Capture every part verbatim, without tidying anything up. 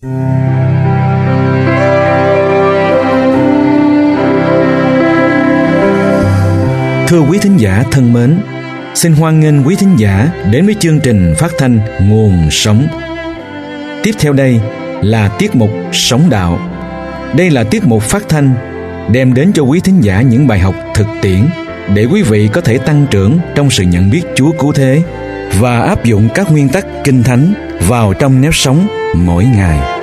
Thưa quý thính giả thân mến, xin hoan nghênh quý thính giả đến với chương trình phát thanh Nguồn Sống. Tiếp theo đây là tiết mục Sống Đạo. Đây là tiết mục phát thanh đem đến cho quý thính giả những bài học thực tiễn để quý vị có thể tăng trưởng trong sự nhận biết Chúa cứu thế và áp dụng các nguyên tắc Kinh Thánh vào trong nếp sống mỗi ngày.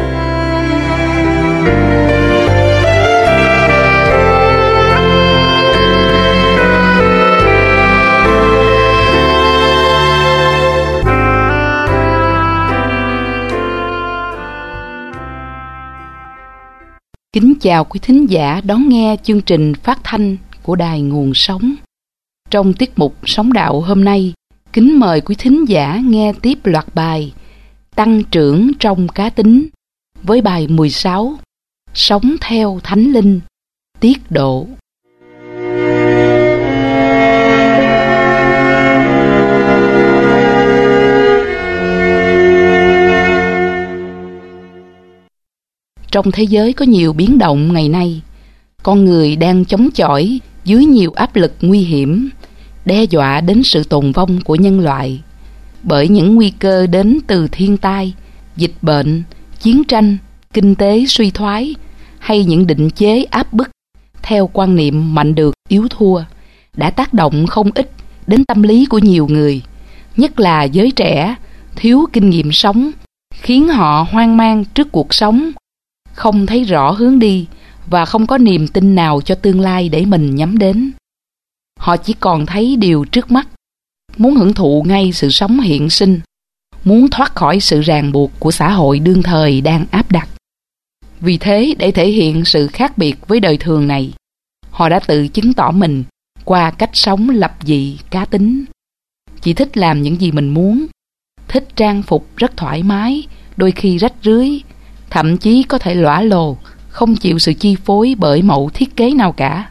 Kính chào quý thính giả đón nghe chương trình phát thanh của Đài Nguồn Sống. Trong tiết mục Sống Đạo hôm nay, kính mời quý thính giả nghe tiếp loạt bài Tăng trưởng trong cá tính với bài mười sáu Sống theo Thánh Linh, tiết độ. Trong thế giới có nhiều biến động ngày nay, con người đang chống chọi dưới nhiều áp lực nguy hiểm, đe dọa đến sự tồn vong của nhân loại, bởi những nguy cơ đến từ thiên tai, dịch bệnh, chiến tranh, kinh tế suy thoái hay những định chế áp bức theo quan niệm mạnh được yếu thua đã tác động không ít đến tâm lý của nhiều người, nhất là giới trẻ thiếu kinh nghiệm sống, khiến họ hoang mang trước cuộc sống, không thấy rõ hướng đi và không có niềm tin nào cho tương lai để mình nhắm đến. Họ chỉ còn thấy điều trước mắt, muốn hưởng thụ ngay sự sống hiện sinh, muốn thoát khỏi sự ràng buộc của xã hội đương thời đang áp đặt. Vì thế, để thể hiện sự khác biệt với đời thường này, họ đã tự chứng tỏ mình qua cách sống lập dị cá tính. Chỉ thích làm những gì mình muốn, thích trang phục rất thoải mái, đôi khi rách rưới, thậm chí có thể lõa lồ, không chịu sự chi phối bởi mẫu thiết kế nào cả.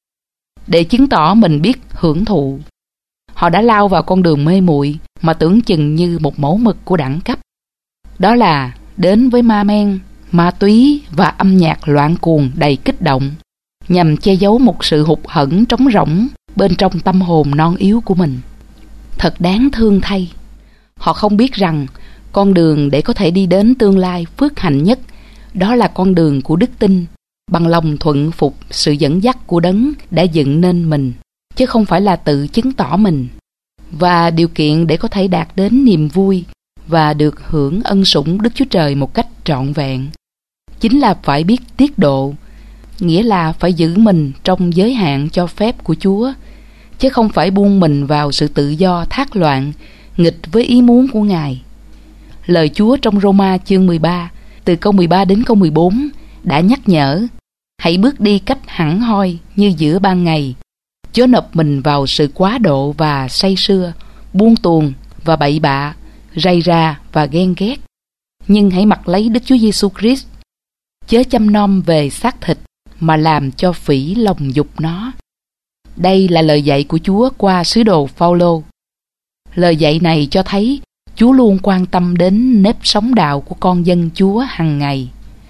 Để chứng tỏ mình biết hưởng thụ, họ đã lao vào con đường mê muội mà tưởng chừng như một mẫu mực của đẳng cấp. Đó là đến với ma men, ma túy và âm nhạc loạn cuồng đầy kích động, nhằm che giấu một sự hụt hẫng trống rỗng bên trong tâm hồn non yếu của mình. Thật đáng thương thay, họ không biết rằng con đường để có thể đi đến tương lai phước hạnh nhất, đó là con đường của đức tin, bằng lòng thuận phục sự dẫn dắt của Đấng đã dựng nên mình, chứ không phải là tự chứng tỏ mình. Và điều kiện để có thể đạt đến niềm vui và được hưởng ân sủng Đức Chúa Trời một cách trọn vẹn, chính là phải biết tiết độ, nghĩa là phải giữ mình trong giới hạn cho phép của Chúa, chứ không phải buông mình vào sự tự do thác loạn, nghịch với ý muốn của Ngài. Lời Chúa trong Roma chương mười ba, từ câu mười ba đến câu mười bốn đã nhắc nhở: hãy bước đi cách hẳn hoi như giữa ban ngày, chớ nộp mình vào sự quá độ và say sưa, buông tuồng và bậy bạ, rầy rà và ghen ghét. Nhưng hãy mặc lấy Đức Chúa Giêsu Christ, chớ chăm nom về xác thịt mà làm cho phỉ lòng dục nó. Đây là lời dạy của Chúa qua sứ đồ Phao-lô. Lời dạy này cho thấy Chúa luôn quan tâm đến nếp sống đạo của con dân Chúa hàng ngày.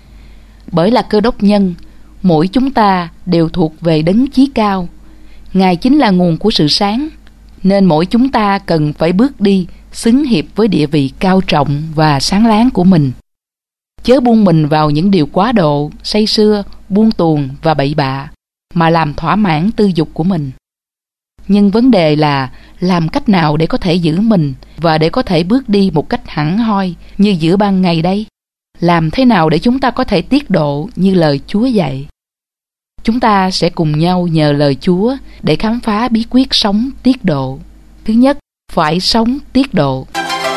Bởi là Cơ Đốc nhân, mỗi chúng ta đều thuộc về Đấng Chí Cao. Ngài chính là nguồn của sự sáng, nên mỗi chúng ta cần phải bước đi xứng hiệp với địa vị cao trọng và sáng láng của mình. Chớ buông mình vào những điều quá độ, say sưa, buông tuồng và bậy bạ, mà làm thỏa mãn tư dục của mình. Nhưng vấn đề là làm cách nào để có thể giữ mình và để có thể bước đi một cách hẳn hoi như giữa ban ngày đây? Làm thế nào để chúng ta có thể tiết độ như lời Chúa dạy? Chúng ta sẽ cùng nhau nhờ lời Chúa để khám phá bí quyết sống tiết độ. Thứ nhất, phải sống tiết độ.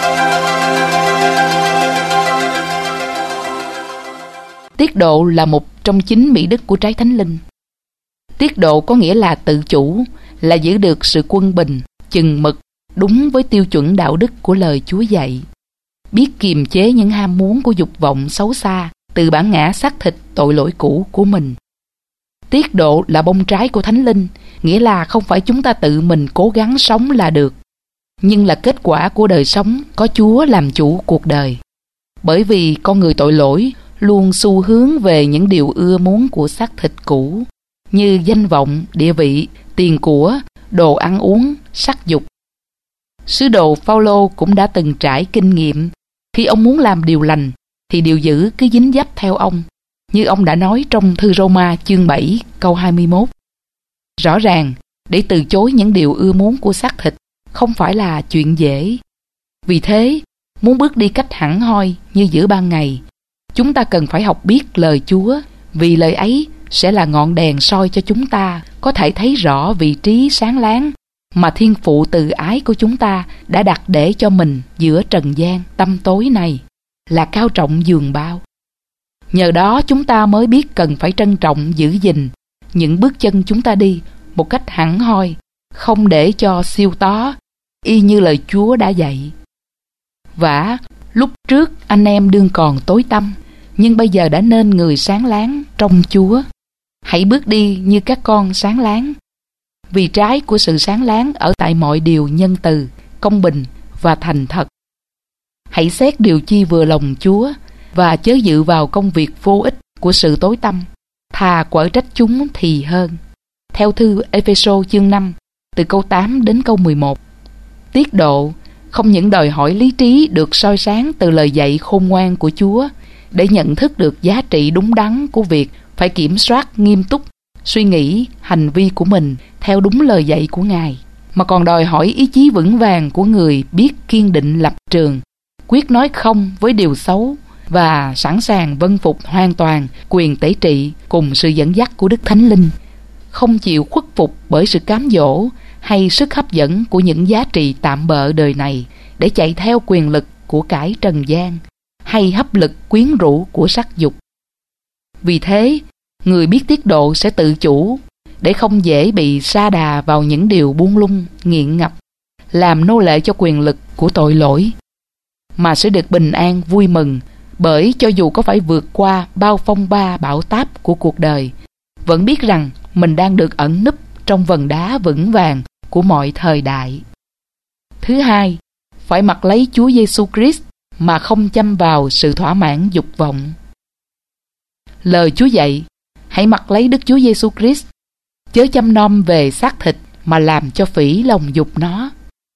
Tiết độ là một trong chín mỹ đức của trái Thánh Linh. Tiết độ có nghĩa là tự chủ, là giữ được sự quân bình, chừng mực, đúng với tiêu chuẩn đạo đức của lời Chúa dạy. Biết kiềm chế những ham muốn của dục vọng xấu xa từ bản ngã xác thịt tội lỗi cũ của mình. Tiết độ là bông trái của Thánh Linh, nghĩa là không phải chúng ta tự mình cố gắng sống là được, nhưng là kết quả của đời sống có Chúa làm chủ cuộc đời. Bởi vì con người tội lỗi luôn xu hướng về những điều ưa muốn của xác thịt cũ, như danh vọng, địa vị, tiền của, đồ ăn uống, sắc dục. Sứ đồ Phao-lô cũng đã từng trải kinh nghiệm. Khi ông muốn làm điều lành thì điều dữ cứ dính dấp theo ông, như ông đã nói trong thư Roma chương bảy câu hai mươi mốt. Rõ ràng, để từ chối những điều ưa muốn của xác thịt không phải là chuyện dễ. Vì thế, muốn bước đi cách hẳn hoi như giữa ban ngày, chúng ta cần phải học biết lời Chúa, vì lời ấy sẽ là ngọn đèn soi cho chúng ta có thể thấy rõ vị trí sáng láng mà Thiên Phụ từ ái của chúng ta đã đặt để cho mình giữa trần gian tăm tối này, là cao trọng dường bao. Nhờ đó chúng ta mới biết cần phải trân trọng giữ gìn những bước chân chúng ta đi một cách hẳn hoi, không để cho siêu tó, y như lời Chúa đã dạy. Vả, lúc trước anh em đương còn tối tăm, nhưng bây giờ đã nên người sáng láng trong Chúa. Hãy bước đi như các con sáng láng. Vì trái của sự sáng láng ở tại mọi điều nhân từ, công bình và thành thật. Hãy xét điều chi vừa lòng Chúa và chớ dự vào công việc vô ích của sự tối tăm, thà quở trách chúng thì hơn. Theo thư Ê-phê-sô chương năm, từ câu tám đến câu mười một. Tiết độ không những đòi hỏi lý trí được soi sáng từ lời dạy khôn ngoan của Chúa để nhận thức được giá trị đúng đắn của việc phải kiểm soát nghiêm túc suy nghĩ, hành vi của mình theo đúng lời dạy của Ngài, mà còn đòi hỏi ý chí vững vàng của người biết kiên định lập trường, quyết nói không với điều xấu và sẵn sàng vâng phục hoàn toàn quyền tể trị cùng sự dẫn dắt của Đức Thánh Linh, không chịu khuất phục bởi sự cám dỗ hay sức hấp dẫn của những giá trị tạm bợ đời này để chạy theo quyền lực của cải trần gian hay hấp lực quyến rũ của sắc dục. Vì thế, người biết tiết độ sẽ tự chủ để không dễ bị sa đà vào những điều buông lung, nghiện ngập, làm nô lệ cho quyền lực của tội lỗi, mà sẽ được bình an vui mừng, bởi cho dù có phải vượt qua bao phong ba bão táp của cuộc đời, vẫn biết rằng mình đang được ẩn núp trong vần đá vững vàng của mọi thời đại. Thứ hai, phải mặc lấy Chúa Giêsu Christ mà không chăm vào sự thỏa mãn dục vọng. Lời Chúa dạy, hãy mặc lấy Đức Chúa Giêsu Christ, chớ chăm nom về xác thịt mà làm cho phỉ lòng dục nó.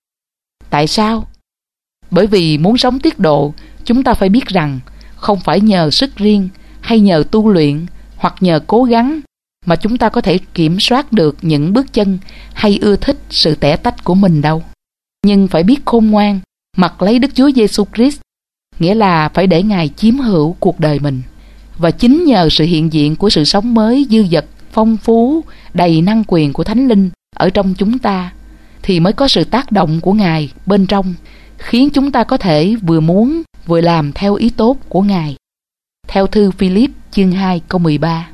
Tại sao? Bởi vì muốn sống tiết độ, chúng ta phải biết rằng không phải nhờ sức riêng hay nhờ tu luyện hoặc nhờ cố gắng mà chúng ta có thể kiểm soát được những bước chân hay ưa thích sự tẻ tách của mình đâu. Nhưng phải biết khôn ngoan, mặc lấy Đức Chúa Giêsu Christ, nghĩa là phải để Ngài chiếm hữu cuộc đời mình. Và chính nhờ sự hiện diện của sự sống mới dư dật, phong phú, đầy năng quyền của Thánh Linh ở trong chúng ta, thì mới có sự tác động của Ngài bên trong, khiến chúng ta có thể vừa muốn vừa làm theo ý tốt của Ngài. Theo thư Phi-líp chương hai câu mười ba.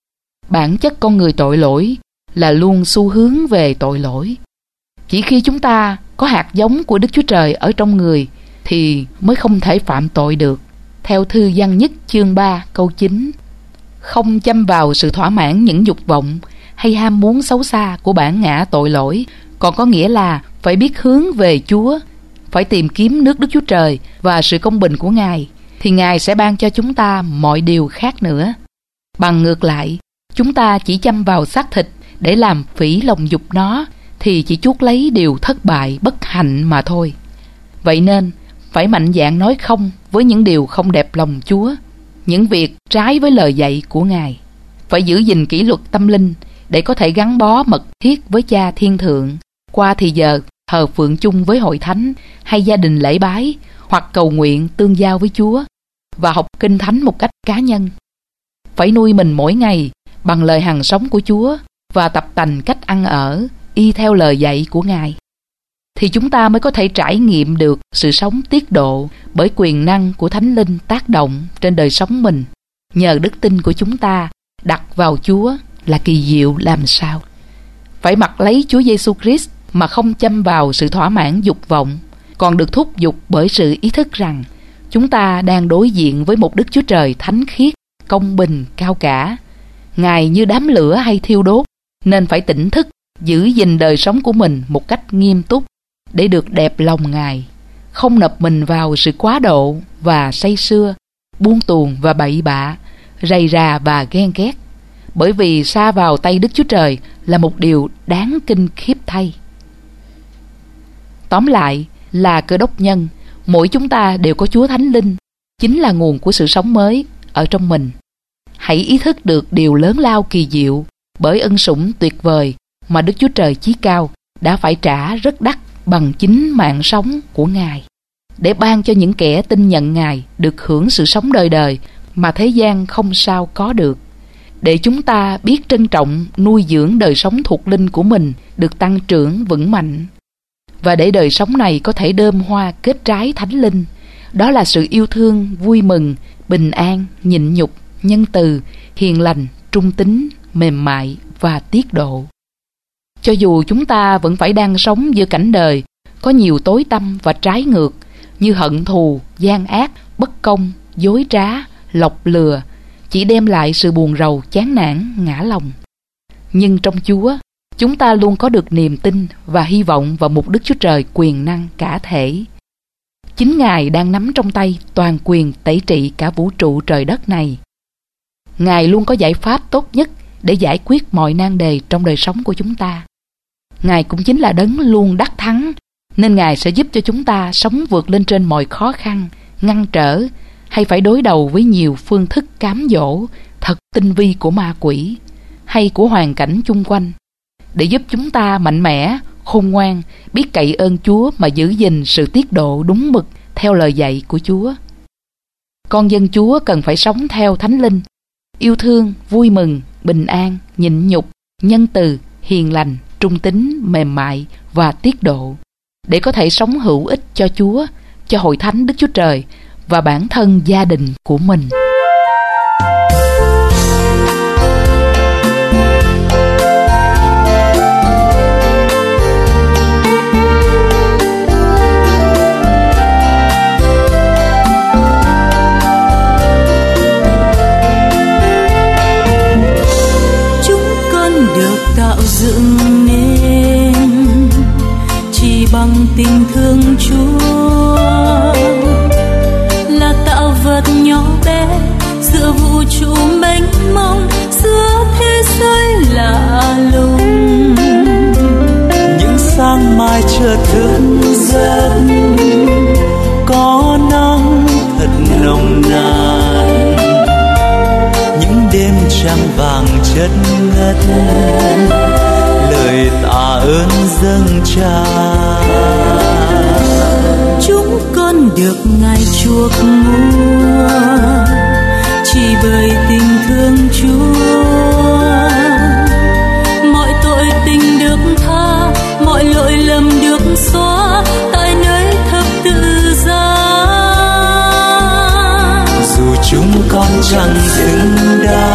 Bản chất con người tội lỗi là luôn xu hướng về tội lỗi. Chỉ khi chúng ta có hạt giống của Đức Chúa Trời ở trong người thì mới không thể phạm tội được. Theo thư Giăng nhất chương ba câu chín. Không chăm vào sự thỏa mãn những dục vọng hay ham muốn xấu xa của bản ngã tội lỗi, còn có nghĩa là phải biết hướng về Chúa, phải tìm kiếm nước Đức Chúa Trời và sự công bình của Ngài, thì Ngài sẽ ban cho chúng ta mọi điều khác nữa. Bằng ngược lại, chúng ta chỉ chăm vào xác thịt để làm phỉ lòng dục nó, thì chỉ chuốc lấy điều thất bại bất hạnh mà thôi. Vậy nên, phải mạnh dạn nói không với những điều không đẹp lòng Chúa, những việc trái với lời dạy của Ngài. Phải giữ gìn kỷ luật tâm linh để có thể gắn bó mật thiết với Cha Thiên Thượng qua thì giờ thờ phượng chung với hội thánh hay gia đình lễ bái, hoặc cầu nguyện tương giao với Chúa và học kinh thánh một cách cá nhân. Phải nuôi mình mỗi ngày bằng lời hằng sống của Chúa và tập tành cách ăn ở y theo lời dạy của Ngài, thì chúng ta mới có thể trải nghiệm được sự sống tiết độ bởi quyền năng của Thánh Linh tác động trên đời sống mình, nhờ đức tin của chúng ta đặt vào Chúa là kỳ diệu làm sao. Phải mặc lấy Chúa Giêsu Christ mà không chăm vào sự thỏa mãn dục vọng, còn được thúc giục bởi sự ý thức rằng chúng ta đang đối diện với một Đức Chúa Trời thánh khiết, công bình, cao cả. Ngài như đám lửa hay thiêu đốt, nên phải tỉnh thức, giữ gìn đời sống của mình một cách nghiêm túc để được đẹp lòng Ngài. không nộp mình vào sự quá độ và say sưa, buông tuồng và bậy bạ, rầy rà và ghen ghét, bởi vì sa vào tay Đức Chúa Trời là một điều đáng kinh khiếp thay. Tóm lại là Cơ Đốc nhân, mỗi chúng ta đều có Chúa Thánh Linh, chính là nguồn của sự sống mới ở trong mình. Hãy ý thức được điều lớn lao kỳ diệu bởi ân sủng tuyệt vời mà Đức Chúa Trời Chí Cao đã phải trả rất đắt bằng chính mạng sống của Ngài, để ban cho những kẻ tin nhận Ngài được hưởng sự sống đời đời mà thế gian không sao có được, để chúng ta biết trân trọng nuôi dưỡng đời sống thuộc linh của mình được tăng trưởng vững mạnh, và để đời sống này có thể đơm hoa kết trái thánh linh, đó là sự yêu thương, vui mừng, bình an, nhịn nhục, nhân từ, hiền lành, trung tín, mềm mại và tiết độ. Cho dù chúng ta vẫn phải đang sống giữa cảnh đời có nhiều tối tăm và trái ngược như hận thù, gian ác, bất công, dối trá, lọc lừa, chỉ đem lại sự buồn rầu, chán nản, ngã lòng. Nhưng trong Chúa, chúng ta luôn có được niềm tin và hy vọng vào một Đức Chúa Trời quyền năng cả thể. Chính Ngài đang nắm trong tay toàn quyền tẩy trị cả vũ trụ trời đất này. Ngài luôn có giải pháp tốt nhất để giải quyết mọi nan đề trong đời sống của chúng ta. Ngài cũng chính là đấng luôn đắc thắng, nên Ngài sẽ giúp cho chúng ta sống vượt lên trên mọi khó khăn, ngăn trở, hay phải đối đầu với nhiều phương thức cám dỗ thật tinh vi của ma quỷ hay của hoàn cảnh chung quanh, để giúp chúng ta mạnh mẽ, khôn ngoan, biết cậy ơn Chúa mà giữ gìn sự tiết độ đúng mực theo lời dạy của Chúa. Con dân Chúa cần phải sống theo Thánh Linh, yêu thương, vui mừng, bình an, nhịn nhục, nhân từ, hiền lành, trung tín, mềm mại và tiết độ, để có thể sống hữu ích cho Chúa, cho hội thánh Đức Chúa Trời và bản thân gia đình của mình. Dựng nên chỉ bằng tình thương Chúa, là tạo vật nhỏ bé giữa vũ trụ mênh mông, giữa thế giới lạ lùng. Những sáng mai chợt thức giấc, có nắng thật nồng nàn, những đêm trăng vàng chất ngất, lời tạ ơn dâng tràn. Chúng con được Ngài chuộc mua, chỉ bởi tình thương Chúa. Mọi tội tình được tha, mọi lỗi lầm được xóa tại nơi thập tự giá. Dù chúng con chẳng xứng đáng